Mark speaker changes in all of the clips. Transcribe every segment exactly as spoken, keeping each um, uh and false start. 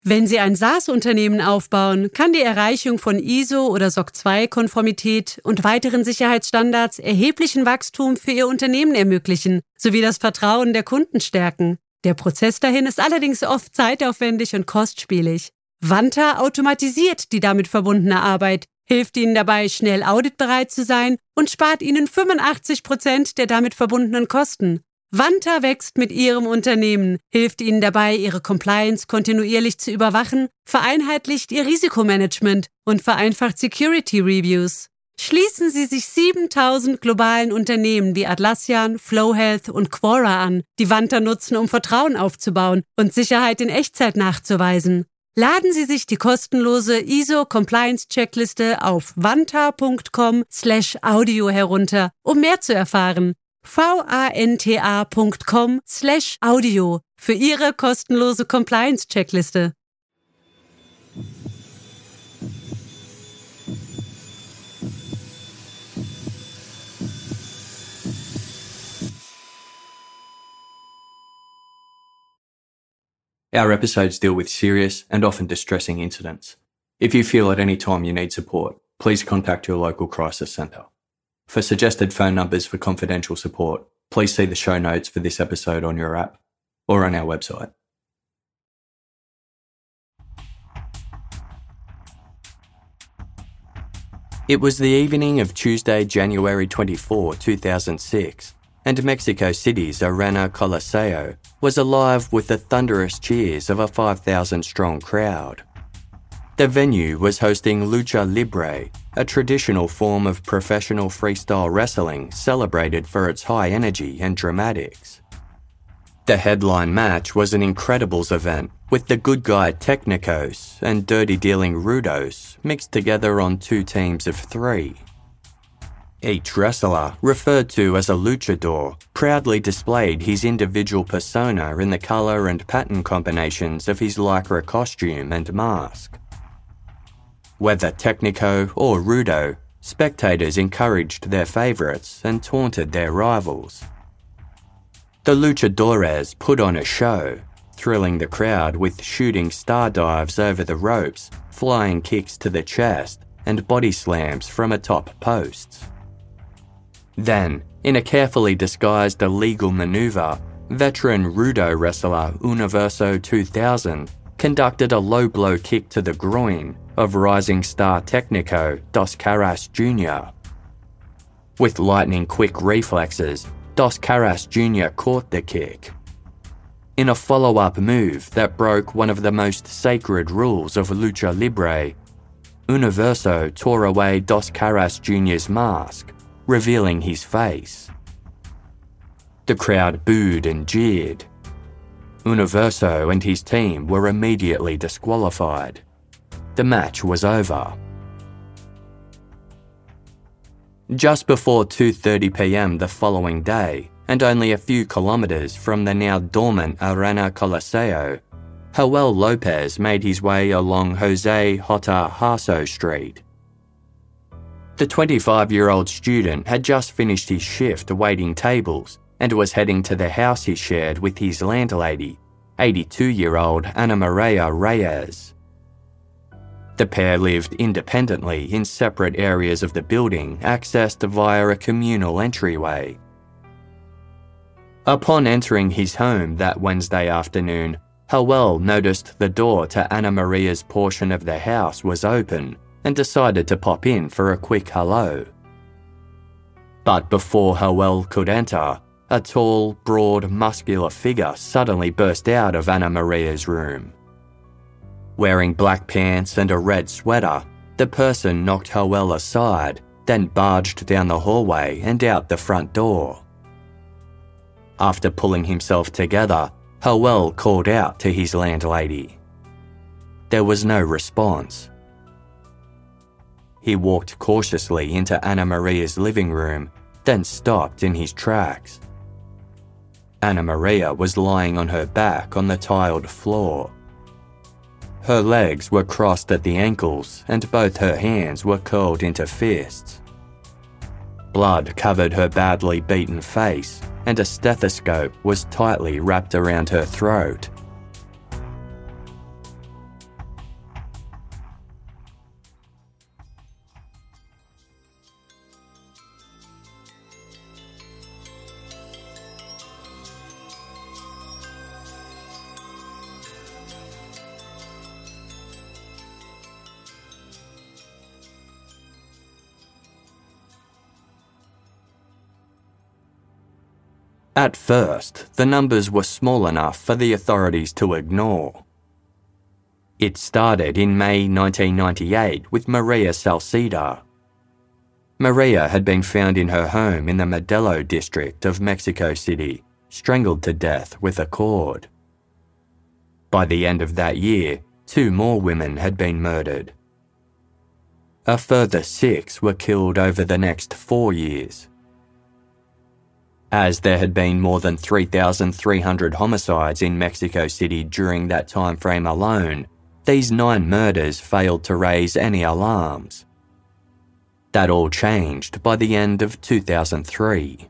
Speaker 1: Wenn Sie ein SaaS-Unternehmen aufbauen, kann die Erreichung von I S O oder S O C zwei Konformität und weiteren Sicherheitsstandards erheblichen Wachstum für Ihr Unternehmen ermöglichen, sowie das Vertrauen der Kunden stärken. Der Prozess dahin ist allerdings oft zeitaufwendig und kostspielig. Vanta automatisiert die damit verbundene Arbeit, hilft Ihnen dabei, schnell auditbereit zu sein und spart Ihnen fünfundachtzig Prozent der damit verbundenen Kosten. Vanta wächst mit Ihrem Unternehmen, hilft Ihnen dabei, Ihre Compliance kontinuierlich zu überwachen, vereinheitlicht Ihr Risikomanagement und vereinfacht Security Reviews. Schließen Sie sich siebentausend globalen Unternehmen wie Atlassian, FlowHealth und Quora an, die Vanta nutzen, um Vertrauen aufzubauen und Sicherheit in Echtzeit nachzuweisen. Laden Sie sich die kostenlose I S O-Compliance-Checkliste auf vanta.com slash audio herunter, um mehr zu erfahren. vanta.com slash audio für Ihre kostenlose Compliance-Checkliste.
Speaker 2: Our episodes deal with serious and often distressing incidents. If you feel at any time you need support, please contact your local crisis centre. For suggested phone numbers for confidential support, please see the show notes for this episode on your app or on our website. It was the evening of Tuesday, January twenty-fourth, two thousand six, and Mexico City's Arena Coliseo was alive with the thunderous cheers of a five thousand strong crowd. The venue was hosting Lucha Libre, a traditional form of professional freestyle wrestling celebrated for its high energy and dramatics. The headline match was an Incredibles event with the good guy Technicos and dirty dealing Rudos mixed together on two teams of three. Each wrestler, referred to as a luchador, proudly displayed his individual persona in the colour and pattern combinations of his lycra costume and mask. Whether Technico or Rudo, spectators encouraged their favourites and taunted their rivals. The luchadores put on a show, thrilling the crowd with shooting star dives over the ropes, flying kicks to the chest, and body slams from atop posts. Then, in a carefully disguised illegal manoeuvre, veteran Rudo wrestler Universo two thousand conducted a low blow kick to the groin of rising star Technico Dos Caras Junior With lightning-quick reflexes, Dos Caras Junior caught the kick. In a follow-up move that broke one of the most sacred rules of Lucha Libre, Universo tore away Dos Caras Junior's mask, revealing his face. The crowd booed and jeered. Universo and his team were immediately disqualified. The match was over. Just before two thirty p.m. the following day, and only a few kilometres from the now dormant Arena Coliseo, Joel Lopez made his way along Jose Jota Hasso Street. The twenty-five-year-old student had just finished his shift waiting tables and was heading to the house he shared with his landlady, eighty-two-year-old Ana Maria Reyes. The pair lived independently in separate areas of the building accessed via a communal entryway. Upon entering his home that Wednesday afternoon, Joel noticed the door to Ana Maria's portion of the house was open and decided to pop in for a quick hello. But before Joel could enter, a tall, broad, muscular figure suddenly burst out of Ana Maria's room. Wearing black pants and a red sweater, the person knocked Joel aside, then barged down the hallway and out the front door. After pulling himself together, Joel called out to his landlady. There was no response. He walked cautiously into Ana Maria's living room, then stopped in his tracks. Ana Maria was lying on her back on the tiled floor. Her legs were crossed at the ankles and both her hands were curled into fists. Blood covered her badly beaten face and a stethoscope was tightly wrapped around her throat. At first, the numbers were small enough for the authorities to ignore. It started in May nineteen ninety-eight with Maria Salceda. Maria had been found in her home in the Modelo district of Mexico City, strangled to death with a cord. By the end of that year, two more women had been murdered. A further six were killed over the next four years. As there had been more than three thousand three hundred homicides in Mexico City during that time frame alone, these nine murders failed to raise any alarms. That all changed by the end of two thousand three.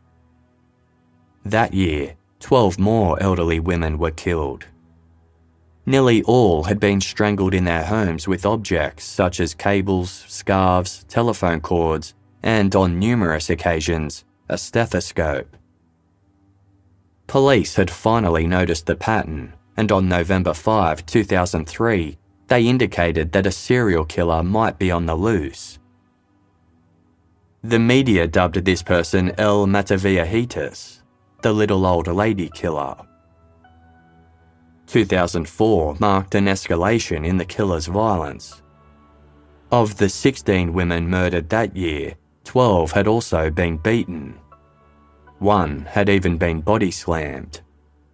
Speaker 2: That year, twelve more elderly women were killed. Nearly all had been strangled in their homes with objects such as cables, scarves, telephone cords, and on numerous occasions, a stethoscope. Police had finally noticed the pattern, and on November fifth, two thousand three, they indicated that a serial killer might be on the loose. The media dubbed this person El Mataviejitas, the little old lady killer. two thousand four marked an escalation in the killer's violence. Of the sixteen women murdered that year, twelve had also been beaten. One had even been body slammed.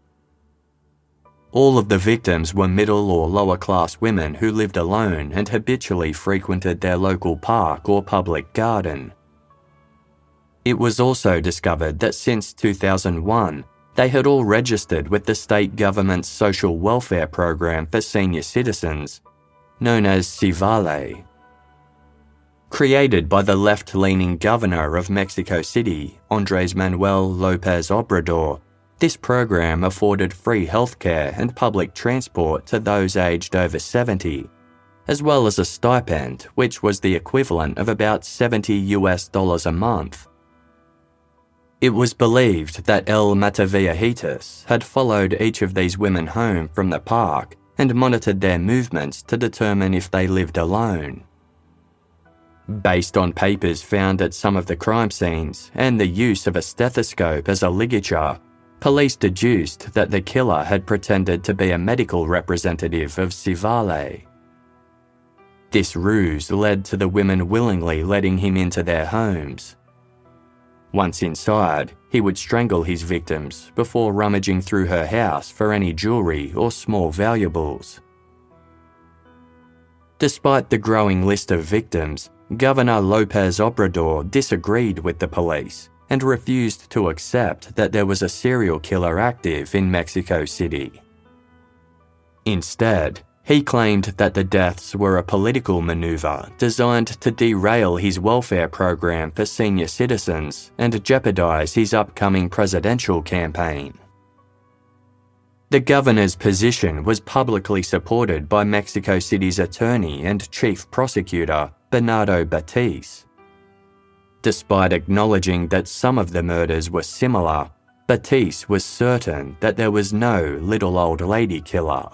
Speaker 2: All of the victims were middle or lower class women who lived alone and habitually frequented their local park or public garden. It was also discovered that since two thousand one, they had all registered with the state government's social welfare program for senior citizens, known as SIVALE. Created by the left-leaning governor of Mexico City, Andrés Manuel López Obrador, this program afforded free healthcare and public transport to those aged over seventy, as well as a stipend, which was the equivalent of about seventy US dollars a month. It was believed that El Mataviejitas had followed each of these women home from the park and monitored their movements to determine if they lived alone. Based on papers found at some of the crime scenes and the use of a stethoscope as a ligature, police deduced that the killer had pretended to be a medical representative of SIVALE. This ruse led to the women willingly letting him into their homes. Once inside, he would strangle his victims before rummaging through her house for any jewelry or small valuables. Despite the growing list of victims, Governor López Obrador disagreed with the police and refused to accept that there was a serial killer active in Mexico City. Instead, he claimed that the deaths were a political maneuver designed to derail his welfare program for senior citizens and jeopardize his upcoming presidential campaign. The governor's position was publicly supported by Mexico City's attorney and chief prosecutor, Bernardo Batiz. Despite acknowledging that some of the murders were similar, Batiz was certain that there was no little old lady killer.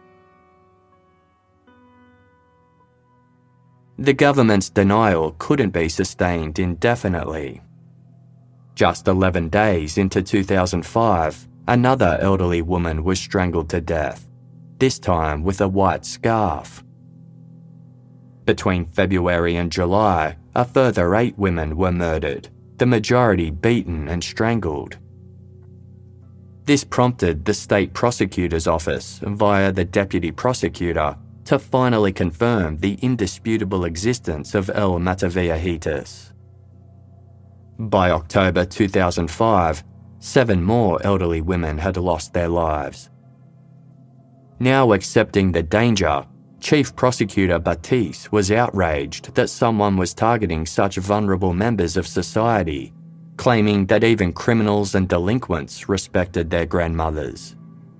Speaker 2: The government's denial couldn't be sustained indefinitely. Just eleven days into two thousand five, another elderly woman was strangled to death, this time with a white scarf. Between February and July, a further eight women were murdered, the majority beaten and strangled. This prompted the state prosecutor's office, via the deputy prosecutor, to finally confirm the indisputable existence of El Mataviejitas. By October two thousand five, seven more elderly women had lost their lives. Now accepting the danger, Chief Prosecutor Batiz was outraged that someone was targeting such vulnerable members of society, claiming that even criminals and delinquents respected their grandmothers.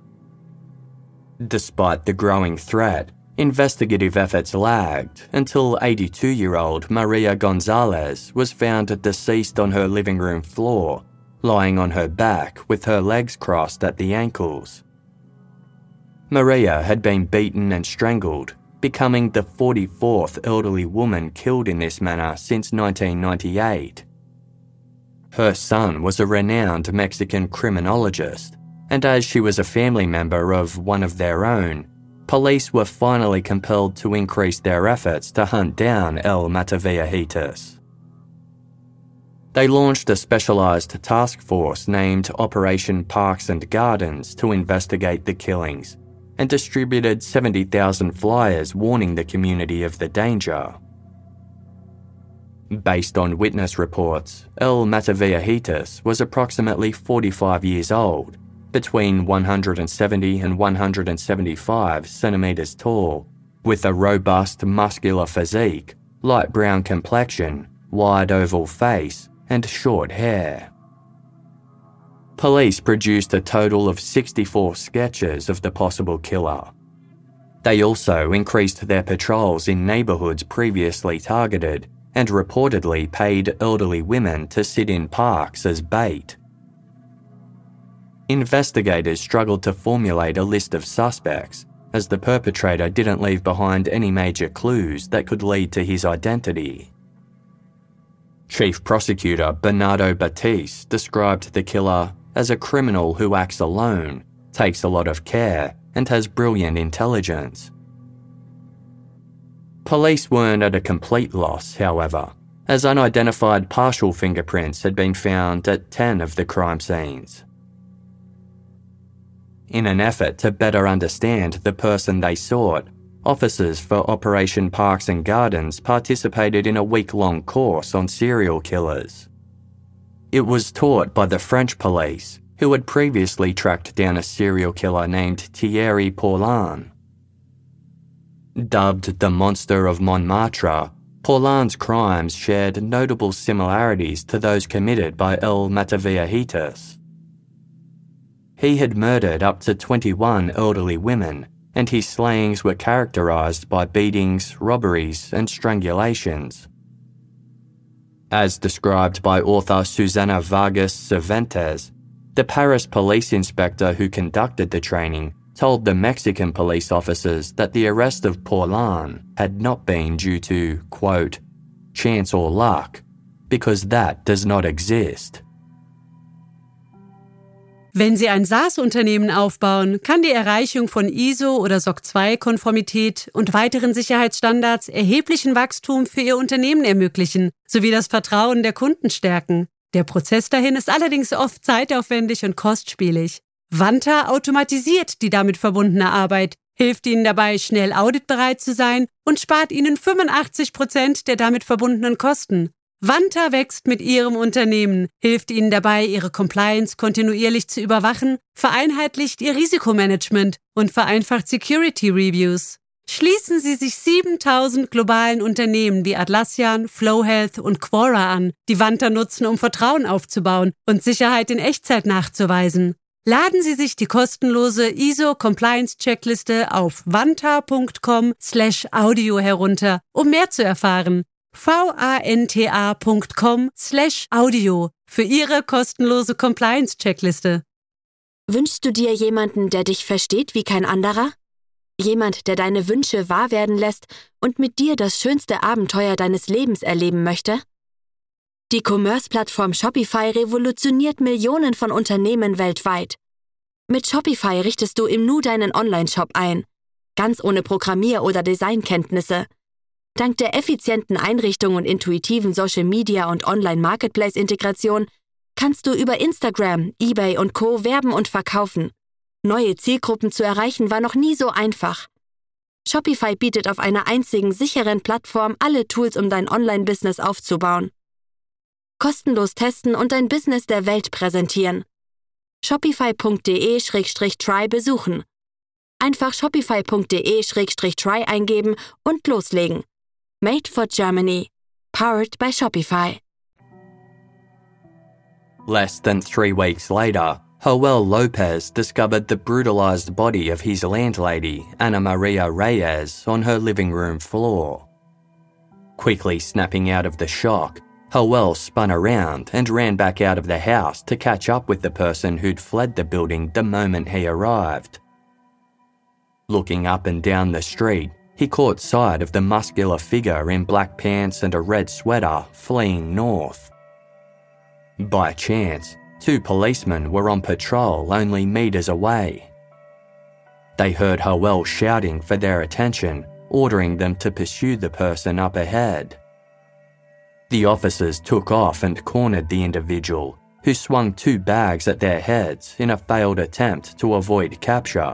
Speaker 2: Despite the growing threat, investigative efforts lagged until eighty-two-year-old Maria Gonzalez was found deceased on her living room floor, lying on her back with her legs crossed at the ankles. Maria had been beaten and strangled, becoming the forty-fourth elderly woman killed in this manner since nineteen ninety-eight. Her son was a renowned Mexican criminologist, and as she was a family member of one of their own, police were finally compelled to increase their efforts to hunt down El Mataviejitas. They launched a specialized task force named Operation Parks and Gardens to investigate the killings and distributed seventy thousand flyers warning the community of the danger. Based on witness reports, El Mataviejitas was approximately forty-five years old, between one hundred seventy and one hundred seventy-five centimeters tall, with a robust muscular physique, light brown complexion, wide oval face, and short hair. Police produced a total of sixty-four sketches of the possible killer. They also increased their patrols in neighborhoods previously targeted and reportedly paid elderly women to sit in parks as bait. Investigators struggled to formulate a list of suspects, as the perpetrator didn't leave behind any major clues that could lead to his identity. Chief Prosecutor Bernardo Batiste described the killer as a criminal who acts alone, takes a lot of care, and has brilliant intelligence. Police weren't at a complete loss, however, as unidentified partial fingerprints had been found at ten of the crime scenes. In an effort to better understand the person they sought, officers for Operation Parks and Gardens participated in a week-long course on serial killers. It was taught by the French police, who had previously tracked down a serial killer named Thierry Paulin. Dubbed the Monster of Montmartre, Paulin's crimes shared notable similarities to those committed by El Mataviejitas. He had murdered up to twenty-one elderly women, and his slayings were characterized by beatings, robberies, and strangulations. As described by author Susana Vargas Cervantes, the Paris police inspector who conducted the training told the Mexican police officers that the arrest of Paulin had not been due to, quote, chance or luck, because that does not exist.
Speaker 1: Wenn Sie ein SaaS-Unternehmen aufbauen, kann die Erreichung von I S O oder S O C zwei Konformität und weiteren Sicherheitsstandards erheblichen Wachstum für Ihr Unternehmen ermöglichen, sowie das Vertrauen der Kunden stärken. Der Prozess dahin ist allerdings oft zeitaufwendig und kostspielig. Vanta automatisiert die damit verbundene Arbeit, hilft Ihnen dabei, schnell auditbereit zu sein und spart Ihnen fünfundachtzig Prozent der damit verbundenen Kosten. Vanta wächst mit Ihrem Unternehmen, hilft Ihnen dabei, Ihre Compliance kontinuierlich zu überwachen, vereinheitlicht Ihr Risikomanagement und vereinfacht Security Reviews. Schließen Sie sich siebentausend globalen Unternehmen wie Atlassian, FlowHealth und Quora an, die Vanta nutzen, um Vertrauen aufzubauen und Sicherheit in Echtzeit nachzuweisen. Laden Sie sich die kostenlose I S O-Compliance-Checkliste auf vanta.com slash audio herunter, um mehr zu erfahren. vanta.com slash audio für Ihre kostenlose Compliance-Checkliste.
Speaker 3: Wünschst du dir jemanden, der dich versteht wie kein anderer? Jemand, der deine Wünsche wahr werden lässt und mit dir das schönste Abenteuer deines Lebens erleben möchte? Die Commerce-Plattform Shopify revolutioniert Millionen von Unternehmen weltweit. Mit Shopify richtest du im Nu deinen Online-Shop ein, ganz ohne Programmier- oder Designkenntnisse. Dank der effizienten Einrichtung und intuitiven Social-Media- und Online-Marketplace-Integration kannst du über Instagram, eBay und Co. werben und verkaufen. Neue Zielgruppen zu erreichen war noch nie so einfach. Shopify bietet auf einer einzigen sicheren Plattform alle Tools, um dein Online-Business aufzubauen. Kostenlos testen und dein Business der Welt präsentieren. Shopify.de Schrägstrich try besuchen. Einfach Shopify.de Schrägstrich try eingeben und loslegen. Made for Germany. Powered by Shopify.
Speaker 2: Less than three weeks later, Joel Lopez discovered the brutalized body of his landlady, Ana Maria Reyes, on her living room floor. Quickly snapping out of the shock, Joel spun around and ran back out of the house to catch up with the person who'd fled the building the moment he arrived. Looking up and down the street, he caught sight of the muscular figure in black pants and a red sweater fleeing north. By chance, two policemen were on patrol only meters away. They heard Howell shouting for their attention, ordering them to pursue the person up ahead. The officers took off and cornered the individual, who swung two bags at their heads in a failed attempt to avoid capture.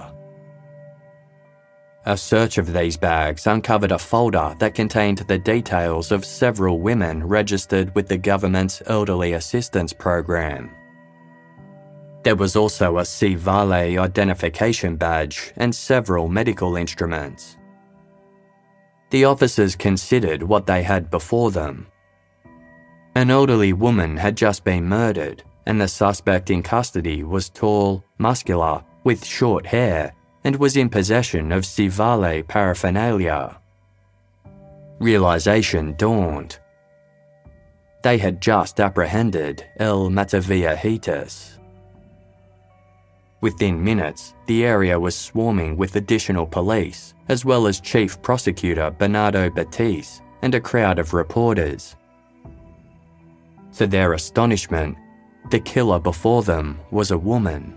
Speaker 2: A search of these bags uncovered a folder that contained the details of several women registered with the government's Elderly Assistance Program. There was also a C-Vale identification badge and several medical instruments. The officers considered what they had before them. An elderly woman had just been murdered, and the suspect in custody was tall, muscular, with short hair, and was in possession of C-Vale paraphernalia. Realization dawned. They had just apprehended El Mataviahitas. Within minutes, the area was swarming with additional police, as well as Chief Prosecutor Bernardo Batiste and a crowd of reporters. To their astonishment, the killer before them was a woman.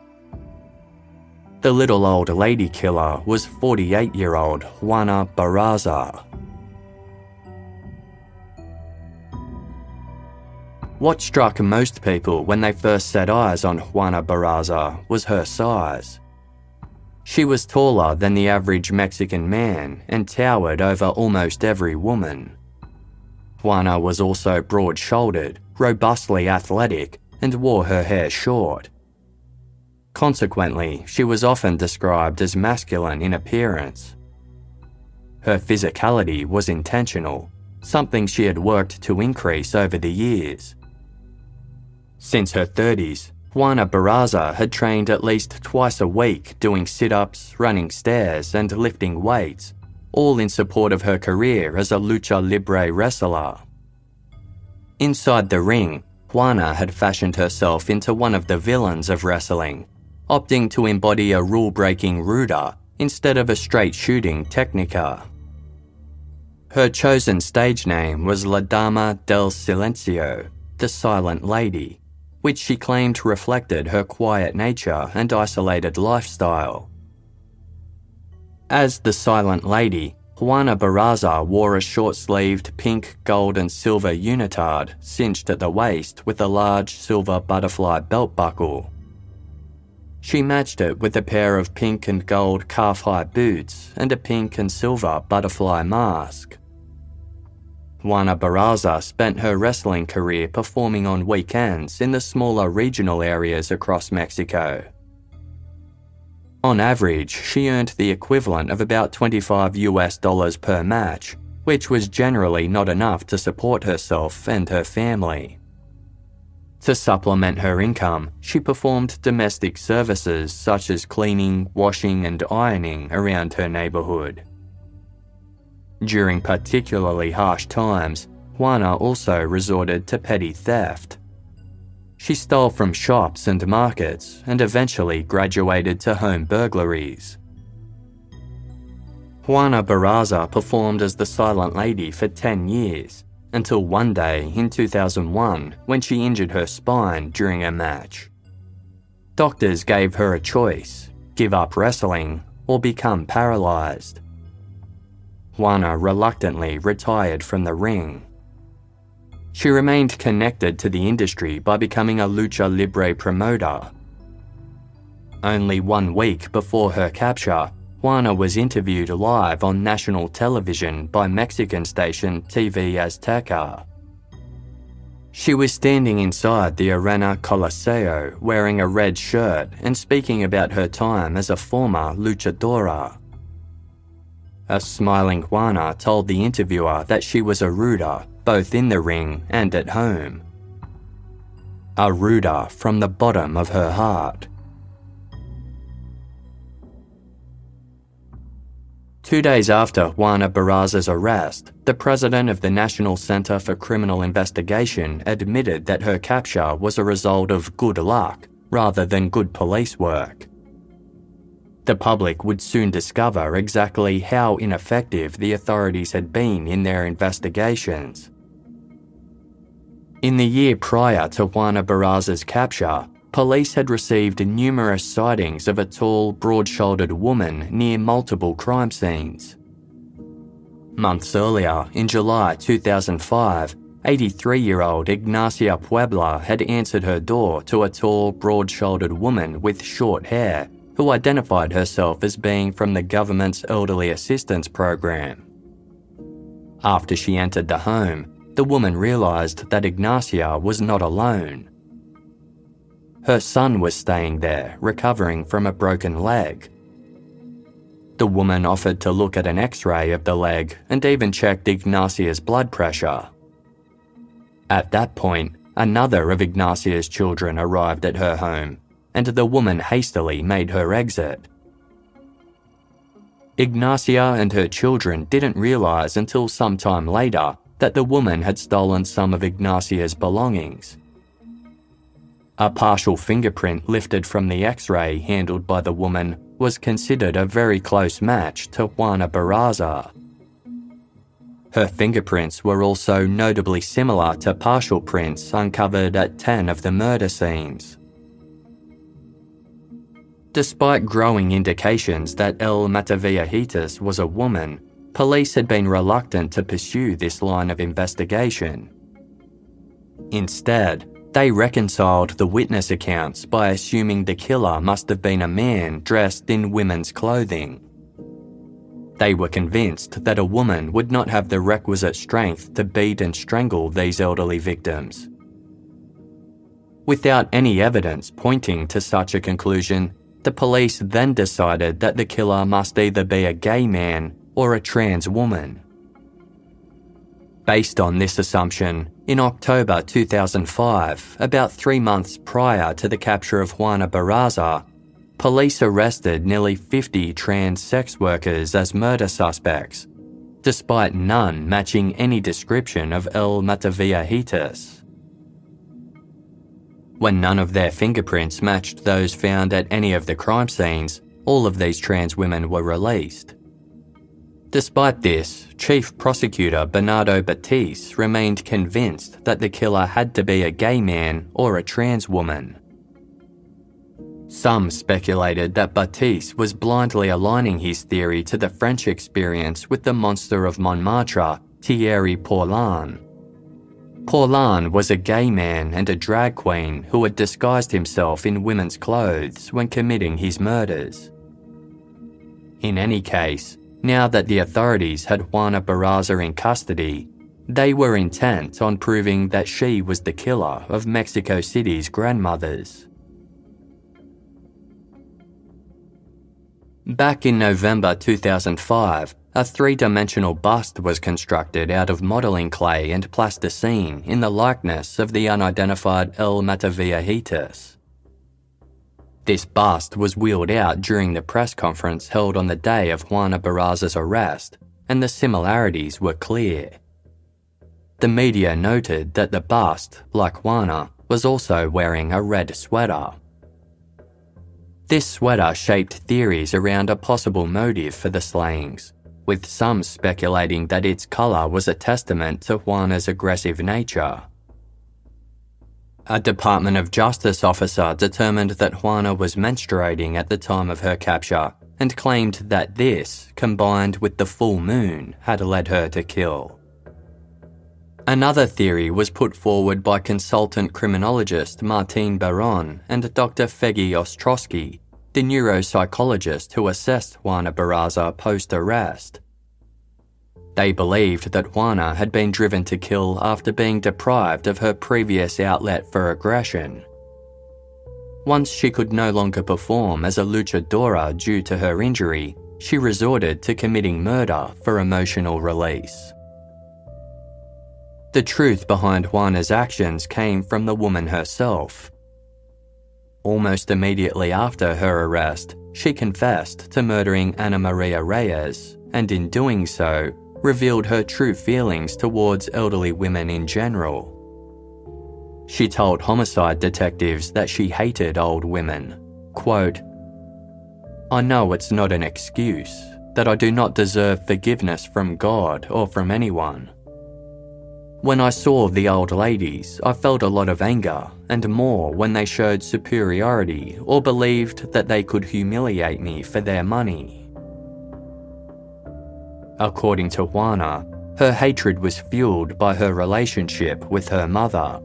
Speaker 2: The little old lady killer was forty-eight-year-old Juana Barraza. What struck most people when they first set eyes on Juana Barraza was her size. She was taller than the average Mexican man and towered over almost every woman. Juana was also broad-shouldered, robustly athletic, and wore her hair short. Consequently, she was often described as masculine in appearance. Her physicality was intentional, something she had worked to increase over the years. Since her thirties, Juana Barraza had trained at least twice a week doing sit-ups, running stairs, and lifting weights, all in support of her career as a lucha libre wrestler. Inside the ring, Juana had fashioned herself into one of the villains of wrestling, opting to embody a rule-breaking ruda instead of a straight-shooting Technica. Her chosen stage name was La Dama del Silencio, the Silent Lady, which she claimed reflected her quiet nature and isolated lifestyle. As the Silent Lady, Juana Barraza wore a short-sleeved pink, gold and silver unitard cinched at the waist with a large silver butterfly belt buckle. She matched it with a pair of pink and gold calf-high boots and a pink and silver butterfly mask. Juana Barraza spent her wrestling career performing on weekends in the smaller regional areas across Mexico. On average, she earned the equivalent of about twenty-five US dollars per match, which was generally not enough to support herself and her family. To supplement her income, she performed domestic services such as cleaning, washing, and ironing around her neighborhood. During particularly harsh times, Juana also resorted to petty theft. She stole from shops and markets and eventually graduated to home burglaries. Juana Barraza performed as the Silent Lady for ten years, until one day in two thousand one when she injured her spine during a match. Doctors gave her a choice: give up wrestling or become paralyzed. Juana reluctantly retired from the ring. She remained connected to the industry by becoming a lucha libre promoter. Only one week before her capture, Juana was interviewed live on national television by Mexican station T V Azteca. She was standing inside the Arena Coliseo wearing a red shirt and speaking about her time as a former luchadora. A smiling Juana told the interviewer that she was a ruda, both in the ring and at home. A ruda from the bottom of her heart. Two days after Juana Barraza's arrest, the president of the National Center for Criminal Investigation admitted that her capture was a result of good luck rather than good police work. The public would soon discover exactly how ineffective the authorities had been in their investigations. In the year prior to Juana Barraza's capture, police had received numerous sightings of a tall, broad-shouldered woman near multiple crime scenes. Months earlier, in July two thousand five, eighty-three-year-old Ignacia Puebla had answered her door to a tall, broad-shouldered woman with short hair who identified herself as being from the government's Elderly Assistance Program. After she entered the home, the woman realised that Ignacia was not alone. Her son was staying there, recovering from a broken leg. The woman offered to look at an X-ray of the leg and even checked Ignacia's blood pressure. At that point, another of Ignacia's children arrived at her home, and the woman hastily made her exit. Ignacia and her children didn't realise until some time later that the woman had stolen some of Ignacia's belongings. A partial fingerprint lifted from the X-ray handled by the woman was considered a very close match to Juana Barraza. Her fingerprints were also notably similar to partial prints uncovered at ten of the murder scenes. Despite growing indications that El Matavillahitas was a woman, police had been reluctant to pursue this line of investigation. Instead, they reconciled the witness accounts by assuming the killer must have been a man dressed in women's clothing. They were convinced that a woman would not have the requisite strength to beat and strangle these elderly victims. Without any evidence pointing to such a conclusion, the police then decided that the killer must either be a gay man or a trans woman. Based on this assumption, in October two thousand five, about three months prior to the capture of Juana Barraza, police arrested nearly fifty trans sex workers as murder suspects, despite none matching any description of El Matavillahitas. When none of their fingerprints matched those found at any of the crime scenes, all of these trans women were released. Despite this, Chief Prosecutor Bernardo Batiste remained convinced that the killer had to be a gay man or a trans woman. Some speculated that Batiste was blindly aligning his theory to the French experience with the monster of Montmartre, Thierry Paulin. Paulin was a gay man and a drag queen who had disguised himself in women's clothes when committing his murders. In any case, now that the authorities had Juana Barraza in custody, they were intent on proving that she was the killer of Mexico City's grandmothers. Back in November two thousand five, a three-dimensional bust was constructed out of modelling clay and plasticine in the likeness of the unidentified El Matavillahitas. This bust was wheeled out during the press conference held on the day of Juana Barraza's arrest, and the similarities were clear. The media noted that the bust, like Juana, was also wearing a red sweater. This sweater shaped theories around a possible motive for the slayings, with some speculating that its colour was a testament to Juana's aggressive nature. A Department of Justice officer determined that Juana was menstruating at the time of her capture and claimed that this, combined with the full moon, had led her to kill. Another theory was put forward by consultant criminologist Martine Baron and Doctor Fegi Ostrowski, the neuropsychologist who assessed Juana Barraza post-arrest. They believed that Juana had been driven to kill after being deprived of her previous outlet for aggression. Once she could no longer perform as a luchadora due to her injury, she resorted to committing murder for emotional release. The truth behind Juana's actions came from the woman herself. Almost immediately after her arrest, she confessed to murdering Ana Maria Reyes, and in doing so, revealed her true feelings towards elderly women in general. She told homicide detectives that she hated old women. Quote, "I know it's not an excuse, that I do not deserve forgiveness from God or from anyone. When I saw the old ladies, I felt a lot of anger, and more when they showed superiority or believed that they could humiliate me for their money. According to Juana, her hatred was fueled by her relationship with her mother.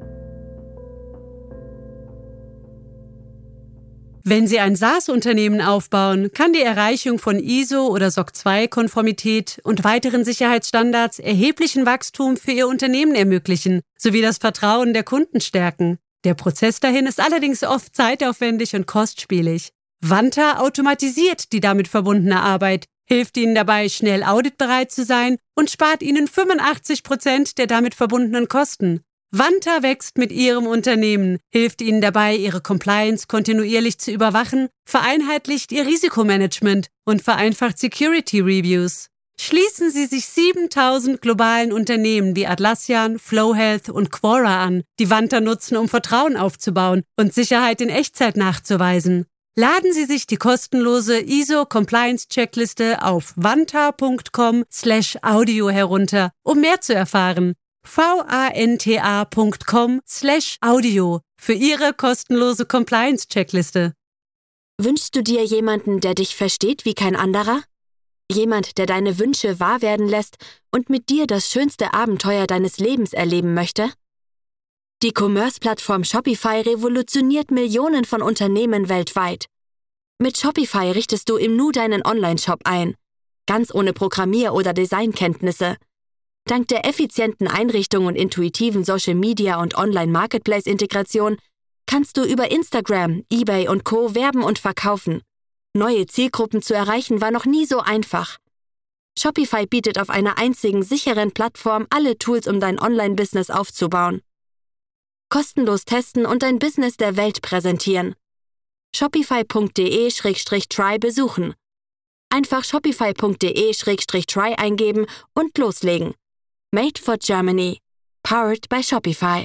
Speaker 1: Wenn Sie ein SaaS-Unternehmen aufbauen, kann die Erreichung von I S O oder S O C zwei Konformität und weiteren Sicherheitsstandards erheblichen Wachstum für Ihr Unternehmen ermöglichen, sowie das Vertrauen der Kunden stärken. Der Prozess dahin ist allerdings oft zeitaufwendig und kostspielig. Vanta automatisiert die damit verbundene Arbeit, hilft Ihnen dabei, schnell auditbereit zu sein und spart Ihnen fünfundachtzig Prozent der damit verbundenen Kosten. Vanta wächst mit Ihrem Unternehmen, hilft Ihnen dabei, Ihre Compliance kontinuierlich zu überwachen, vereinheitlicht Ihr Risikomanagement und vereinfacht Security Reviews. Schließen Sie sich siebentausend globalen Unternehmen wie Atlassian, FlowHealth und Quora an, die Vanta nutzen, um Vertrauen aufzubauen und Sicherheit in Echtzeit nachzuweisen. Laden Sie sich die kostenlose I S O-Compliance-Checkliste auf vanta punkt com slash audio herunter, um mehr zu erfahren. vanta punkt com slash audio für Ihre kostenlose Compliance-Checkliste.
Speaker 3: Wünschst du dir jemanden, der dich versteht wie kein anderer? Jemand, der deine Wünsche wahr werden lässt und mit dir das schönste Abenteuer deines Lebens erleben möchte? Die Commerce-Plattform Shopify revolutioniert Millionen von Unternehmen weltweit. Mit Shopify richtest du im Nu deinen Online-Shop ein, ganz ohne Programmier- oder Designkenntnisse. Dank der effizienten Einrichtung und intuitiven Social-Media- und Online-Marketplace-Integration kannst du über Instagram, eBay und Co. werben und verkaufen. Neue Zielgruppen zu erreichen war noch nie so einfach. Shopify bietet auf einer einzigen sicheren Plattform alle Tools, um dein Online-Business aufzubauen. Kostenlos testen und dein Business der Welt präsentieren. shopify punkt de slash try besuchen. Einfach shopify punkt de slash try eingeben und loslegen. Made for Germany. Powered by Shopify.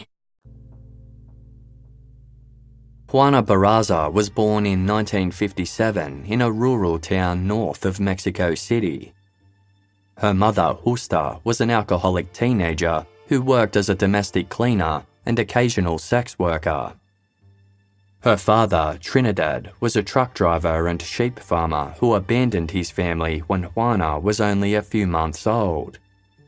Speaker 2: Juana Barraza was born in nineteen fifty-seven in a rural town north of Mexico City. Her mother, Justa, was an alcoholic teenager who worked as a domestic cleaner and occasional sex worker. Her father, Trinidad, was a truck driver and sheep farmer who abandoned his family when Juana was only a few months old.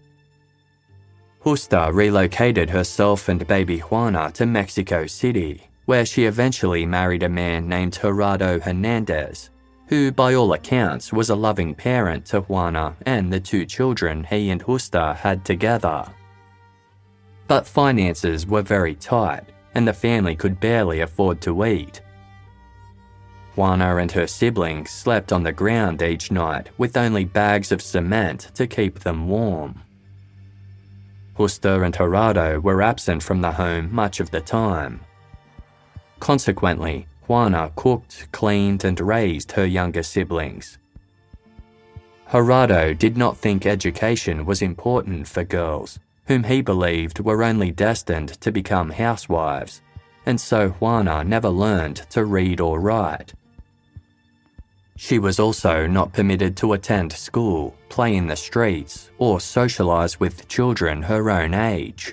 Speaker 2: Justa relocated herself and baby Juana to Mexico City, where she eventually married a man named Gerardo Hernandez, who by all accounts was a loving parent to Juana and the two children he and Justa had together. But finances were very tight, and the family could barely afford to eat. Juana and her siblings slept on the ground each night with only bags of cement to keep them warm. Justa and Gerardo were absent from the home much of the time. Consequently, Juana cooked, cleaned, and raised her younger siblings. Gerardo did not think education was important for girls, whom he believed were only destined to become housewives, and so Juana never learned to read or write. She was also not permitted to attend school, play in the streets, or socialize with children her own age.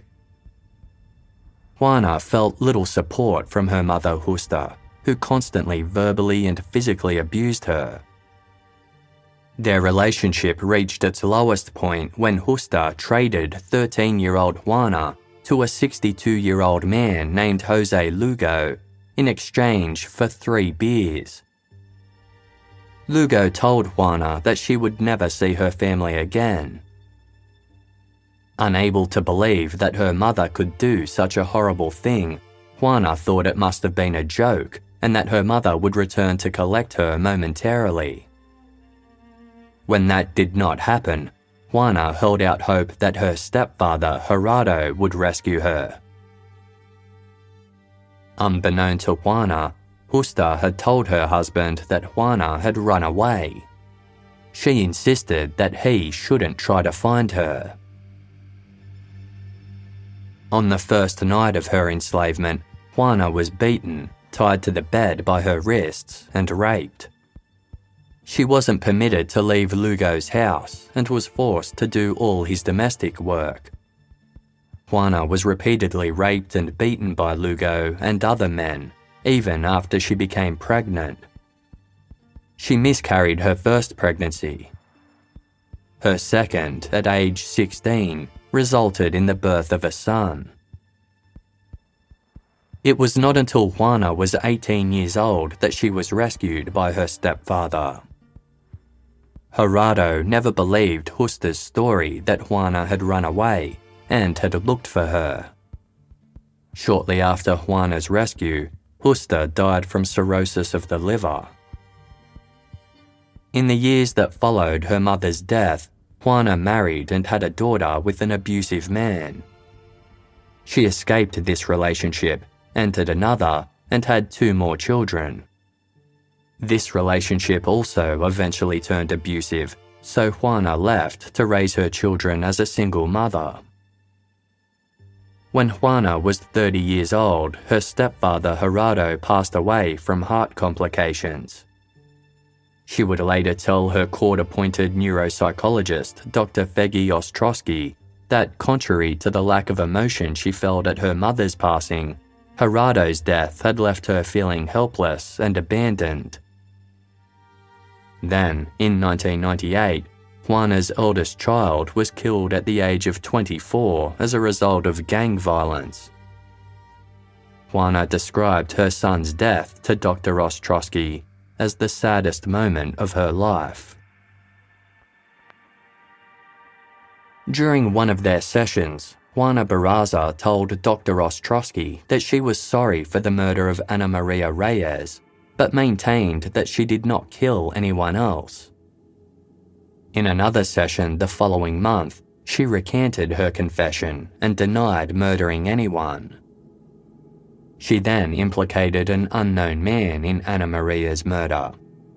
Speaker 2: Juana felt little support from her mother Justa, who constantly verbally and physically abused her. Their relationship reached its lowest point when Justa traded thirteen-year-old Juana to a sixty-two-year-old man named Jose Lugo in exchange for three beers. Lugo told Juana that she would never see her family again. Unable to believe that her mother could do such a horrible thing, Juana thought it must have been a joke and that her mother would return to collect her momentarily. When that did not happen, Juana held out hope that her stepfather Gerardo would rescue her. Unbeknown to Juana, Justa had told her husband that Juana had run away. She insisted that he shouldn't try to find her. On the first night of her enslavement, Juana was beaten, tied to the bed by her wrists, and raped. She wasn't permitted to leave Lugo's house and was forced to do all his domestic work. Juana was repeatedly raped and beaten by Lugo and other men, even after she became pregnant. She miscarried her first pregnancy. Her second, at age sixteen, resulted in the birth of a son. It was not until Juana was eighteen years old that she was rescued by her stepfather. Gerardo never believed Justa's story that Juana had run away and had looked for her. Shortly after Juana's rescue, Justa died from cirrhosis of the liver. In the years that followed her mother's death, Juana married and had a daughter with an abusive man. She escaped this relationship, entered another, and had two more children. This relationship also eventually turned abusive, so Juana left to raise her children as a single mother. When Juana was thirty years old, her stepfather Gerardo passed away from heart complications. She would later tell her court-appointed neuropsychologist, Doctor Fegi Ostrowski, that contrary to the lack of emotion she felt at her mother's passing, Gerardo's death had left her feeling helpless and abandoned. Then, in nineteen ninety-eight, Juana's eldest child was killed at the age of twenty-four as a result of gang violence. Juana described her son's death to Doctor Ostrowski as the saddest moment of her life. During one of their sessions, Juana Barraza told Doctor Ostrowski that she was sorry for the murder of Ana Maria Reyes, but maintained that she did not kill anyone else. In another session the following month, she recanted her confession and denied murdering anyone. She then implicated an unknown man in Ana Maria's murder.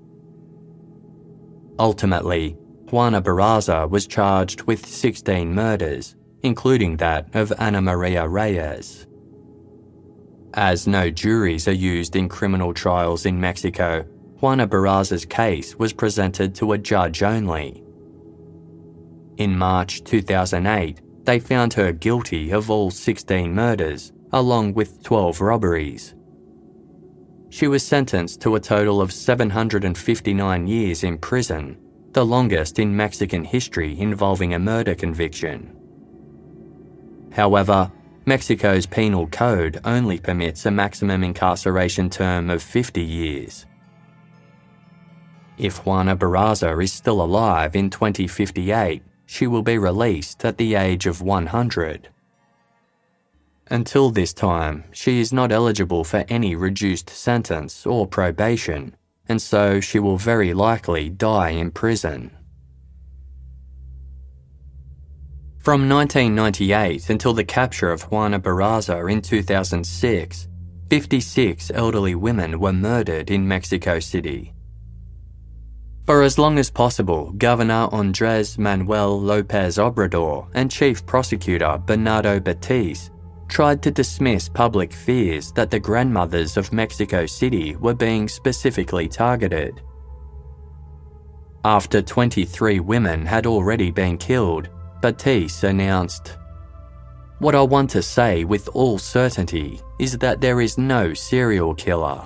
Speaker 2: Ultimately, Juana Barraza was charged with sixteen murders, including that of Ana Maria Reyes. As no juries are used in criminal trials in Mexico, Juana Barraza's case was presented to a judge only. In March two thousand eight, they found her guilty of all sixteen murders, along with twelve robberies. She was sentenced to a total of seven hundred fifty-nine years in prison, the longest in Mexican history involving a murder conviction. However, Mexico's penal code only permits a maximum incarceration term of fifty years. If Juana Barraza is still alive in twenty fifty-eight, she will be released at the age of one hundred. Until this time, she is not eligible for any reduced sentence or probation, and so she will very likely die in prison. From nineteen ninety-eight until the capture of Juana Barraza in two thousand six, fifty-six elderly women were murdered in Mexico City. For as long as possible, Governor Andrés Manuel López Obrador and Chief Prosecutor Bernardo Batiz tried to dismiss public fears that the grandmothers of Mexico City were being specifically targeted. After twenty-three women had already been killed, Batiz announced, "What I want to say with all certainty is that there is no serial killer."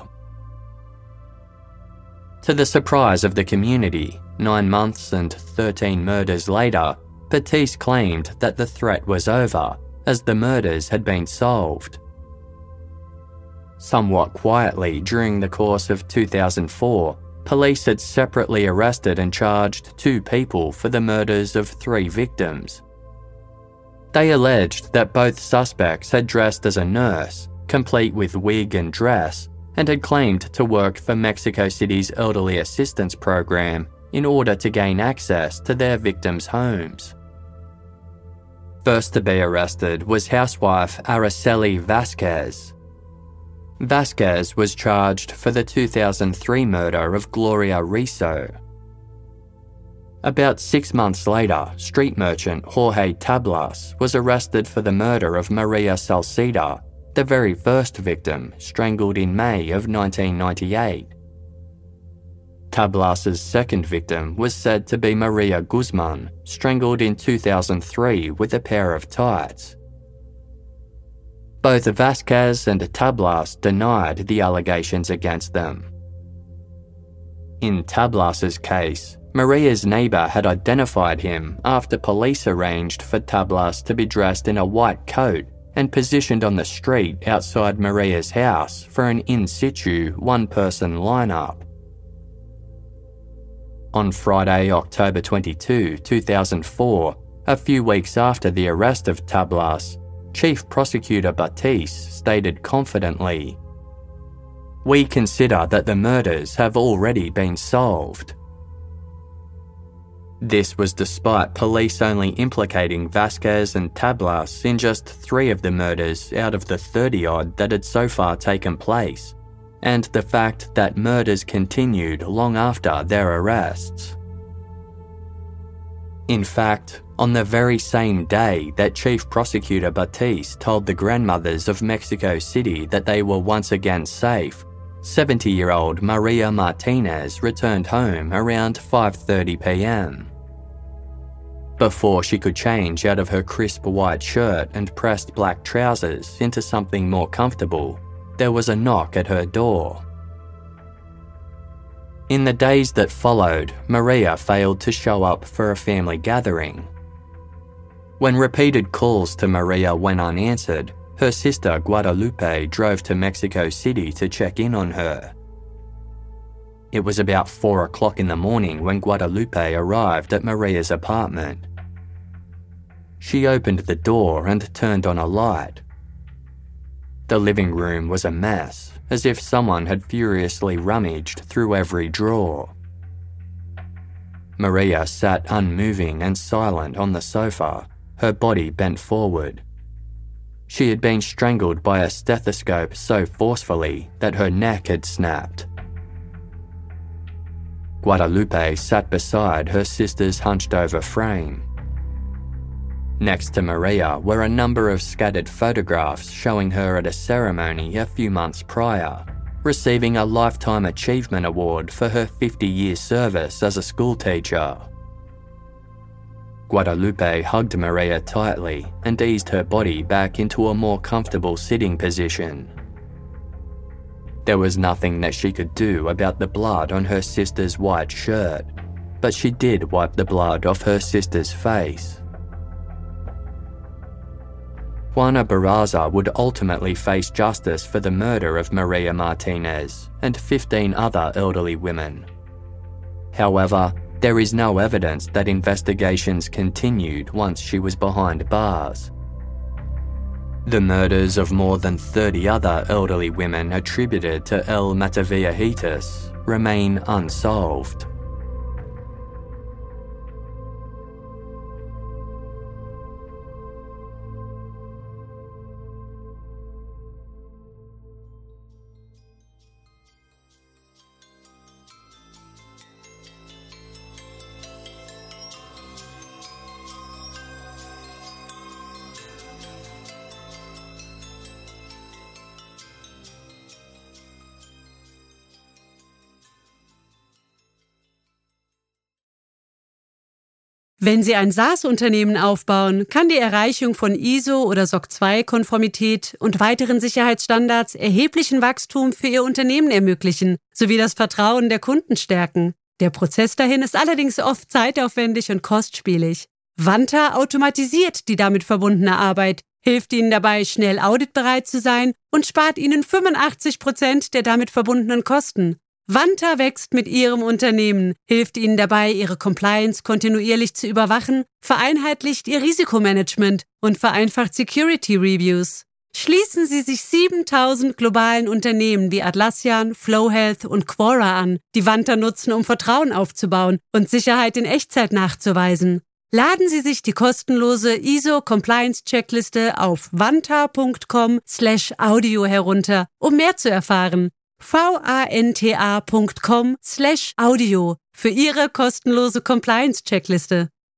Speaker 2: To the surprise of the community, nine months and thirteen murders later, Batiz claimed that the threat was over, as the murders had been solved. Somewhat quietly during the course of two thousand four, police had separately arrested and charged two people for the murders of three victims. They alleged that both suspects had dressed as a nurse, complete with wig and dress, and had claimed to work for Mexico City's Elderly Assistance Program in order to gain access to their victims' homes. First to be arrested was housewife Araceli Vasquez. Vasquez was charged for the two thousand three murder of Gloria Rizzo. About six months later, street merchant Jorge Tablas was arrested for the murder of Maria Salceda, the very first victim, strangled in May of nineteen ninety-eight. Tablas's second victim was said to be Maria Guzman, strangled in two thousand three with a pair of tights. Both Vasquez and Tablas denied the allegations against them. In Tablas's case, Maria's neighbour had identified him after police arranged for Tablas to be dressed in a white coat and positioned on the street outside Maria's house for an in-situ one-person lineup. On Friday, October twenty-second, two thousand four, a few weeks after the arrest of Tablas, Chief Prosecutor Batiste stated confidently, "We consider that the murders have already been solved." This was despite police only implicating Vasquez and Tablas in just three of the murders out of the thirty-odd that had so far taken place, and the fact that murders continued long after their arrests. In fact, on the very same day that Chief Prosecutor Batiste told the grandmothers of Mexico City that they were once again safe, seventy-year-old Maria Martinez returned home around five thirty p.m. Before she could change out of her crisp white shirt and pressed black trousers into something more comfortable, there was a knock at her door. In the days that followed, Maria failed to show up for a family gathering. When repeated calls to Maria went unanswered, her sister Guadalupe drove to Mexico City to check in on her. It was about four o'clock in the morning when Guadalupe arrived at Maria's apartment. She opened the door and turned on a light. The living room was a mess, as if someone had furiously rummaged through every drawer. Maria sat unmoving and silent on the sofa, her body bent forward. She had been strangled by a stethoscope so forcefully that her neck had snapped. Guadalupe sat beside her sister's hunched-over frame. Next to Maria were a number of scattered photographs showing her at a ceremony a few months prior, receiving a Lifetime Achievement Award for her fifty-year service as a schoolteacher. Guadalupe hugged Maria tightly and eased her body back into a more comfortable sitting position. There was nothing that she could do about the blood on her sister's white shirt, but she did wipe the blood off her sister's face. Juana Barraza would ultimately face justice for the murder of Maria Martinez and fifteen other elderly women. However, there is no evidence that investigations continued once she was behind bars. The murders of more than thirty other elderly women attributed to El Mataviejitas remain unsolved.
Speaker 1: Wenn Sie ein SaaS-Unternehmen aufbauen, kann die Erreichung von I S O- oder S O C zwei Konformität und weiteren Sicherheitsstandards erheblichen Wachstum für Ihr Unternehmen ermöglichen, sowie das Vertrauen der Kunden stärken. Der Prozess dahin ist allerdings oft zeitaufwendig und kostspielig. Vanta automatisiert die damit verbundene Arbeit, hilft Ihnen dabei, schnell auditbereit zu sein und spart Ihnen fünfundachtzig Prozent der damit verbundenen Kosten. Vanta wächst mit Ihrem Unternehmen, hilft Ihnen dabei, Ihre Compliance kontinuierlich zu überwachen, vereinheitlicht Ihr Risikomanagement und vereinfacht Security Reviews. Schließen Sie sich siebentausend globalen Unternehmen wie Atlassian, Flowhealth und Quora an, die Vanta nutzen, um Vertrauen aufzubauen und Sicherheit in Echtzeit nachzuweisen. Laden Sie sich die kostenlose I S O-Compliance-Checkliste auf vanta punkt com slash audio herunter, um mehr zu erfahren. vanta punkt com slash audio für Ihre kostenlose Compliance-Checkliste.